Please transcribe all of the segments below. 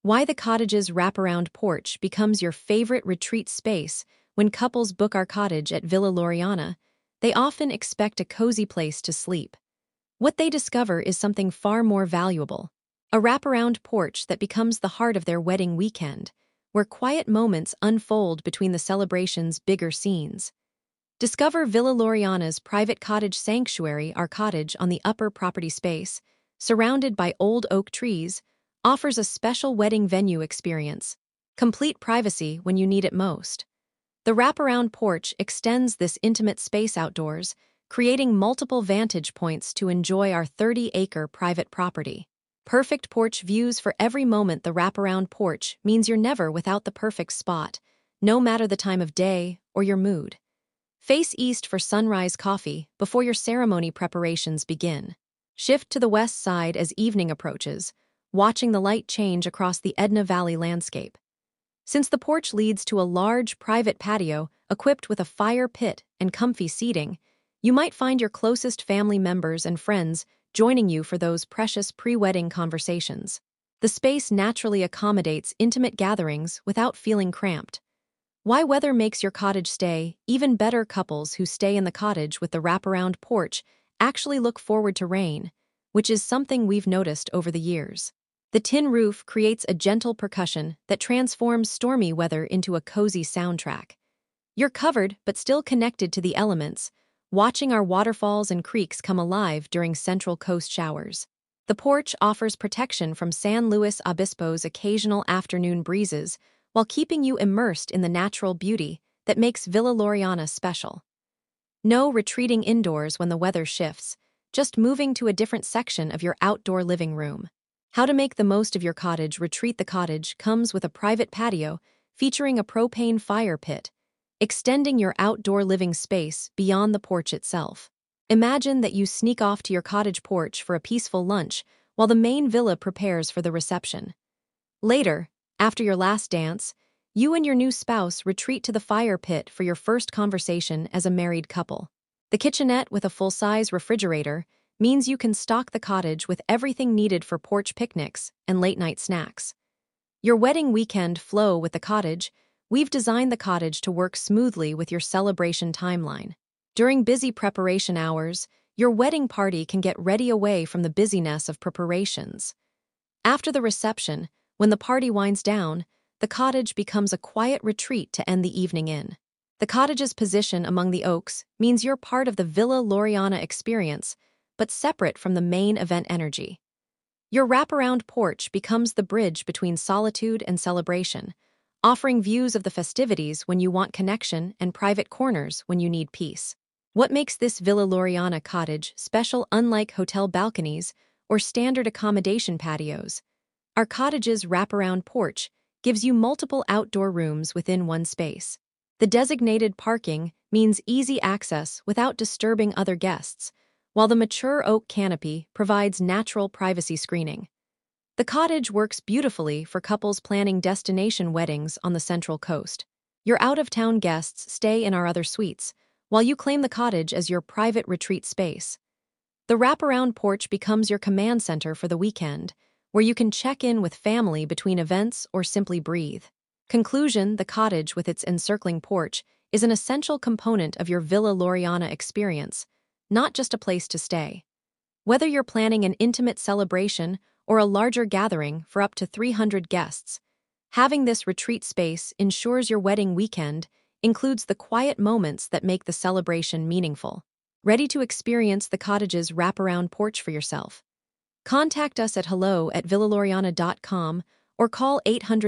Why the cottage's wraparound porch becomes your favorite retreat space. When couples book our cottage at Villa Laureana, they often expect a cozy place to sleep. What they discover is something far more valuable: a wraparound porch that becomes the heart of their wedding weekend, where quiet moments unfold between the celebration's bigger scenes. Discover Villa Laureana's private cottage sanctuary. Our cottage on the upper property space, surrounded by old oak trees, offers a special wedding venue experience, complete privacy when you need it most. The wraparound porch extends this intimate space outdoors, creating multiple vantage points to enjoy our 30-acre private property. Perfect porch views for every moment. The wraparound porch means you're never without the perfect spot, no matter the time of day or your mood. Face east for sunrise coffee before your ceremony preparations begin. Shift to the west side as evening approaches, watching the light change across the Edna Valley landscape. Since the porch leads to a large private patio equipped with a fire pit and comfy seating, you might find your closest family members and friends joining you for those precious pre-wedding conversations. The space naturally accommodates intimate gatherings without feeling cramped. Why weather makes your cottage stay even better. Couples who stay in the cottage with the wraparound porch actually look forward to rain, which is something we've noticed over the years. The tin roof creates a gentle percussion that transforms stormy weather into a cozy soundtrack. You're covered but still connected to the elements, watching our waterfalls and creeks come alive during Central Coast showers. The porch offers protection from San Luis Obispo's occasional afternoon breezes, while keeping you immersed in the natural beauty that makes Villa Laureana special. No retreating indoors when the weather shifts, just moving to a different section of your outdoor living room. How to make the most of your cottage. Retreat. The cottage comes with a private patio featuring a propane fire pit, extending your outdoor living space beyond the porch itself. Imagine that you sneak off to your cottage porch for a peaceful lunch while the main villa prepares for the reception. Later, after your last dance, you and your new spouse retreat to the fire pit for your first conversation as a married couple. The kitchenette with a full-size refrigerator means you can stock the cottage with everything needed for porch picnics and late-night snacks. Your wedding weekend flow with the cottage. We've designed the cottage to work smoothly with your celebration timeline. During busy preparation hours, your wedding party can get ready away from the busyness of preparations. After the reception, when the party winds down, the cottage becomes a quiet retreat to end the evening in. The cottage's position among the oaks means you're part of the Villa Laureana experience, but separate from the main event energy. Your wraparound porch becomes the bridge between solitude and celebration, offering views of the festivities when you want connection and private corners when you need peace. What makes this Villa Laureana cottage special? Unlike hotel balconies or standard accommodation patios, our cottage's wraparound porch gives you multiple outdoor rooms within one space. The designated parking means easy access without disturbing other guests, while the mature oak canopy provides natural privacy screening. The cottage works beautifully for couples planning destination weddings on the Central Coast. Your out-of-town guests stay in our other suites, while you claim the cottage as your private retreat space. The wraparound porch becomes your command center for the weekend, where you can check in with family between events or simply breathe. Conclusion: the cottage with its encircling porch is an essential component of your Villa Laureana experience, not just a place to stay. Whether you're planning an intimate celebration or a larger gathering for up to 300 guests, having this retreat space ensures your wedding weekend includes the quiet moments that make the celebration meaningful. Ready to experience the cottage's wraparound porch for yourself? Contact us at hello@villalaureana.com or call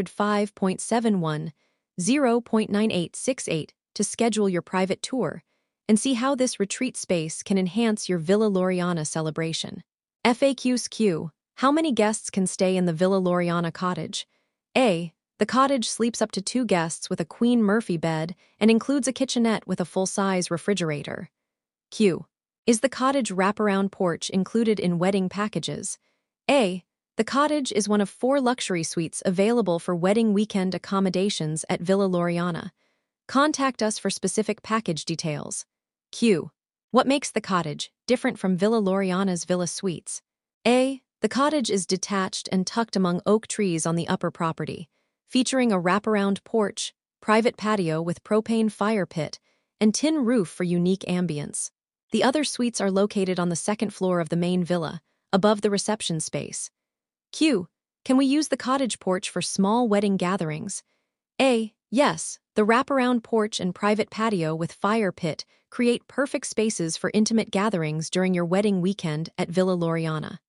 800-571-0.9868 to schedule your private tour and see how this retreat space can enhance your Villa Laureana celebration. FAQs Q. How many guests can stay in the Villa Laureana cottage? A. The cottage sleeps up to 2 guests with a Queen Murphy bed and includes a kitchenette with a full-size refrigerator. Q. Is the cottage wraparound porch included in wedding packages? A. The cottage is one of 4 luxury suites available for wedding weekend accommodations at Villa Laureana. Contact us for specific package details. Q. What makes the cottage different from Villa Laureana's villa suites? A. The cottage is detached and tucked among oak trees on the upper property, featuring a wraparound porch, private patio with propane fire pit, and tin roof for unique ambience. The other suites are located on the second floor of the main villa, above the reception space. Q. Can we use the cottage porch for small wedding gatherings? A. Yes, the wraparound porch and private patio with fire pit create perfect spaces for intimate gatherings during your wedding weekend at Villa Loriana.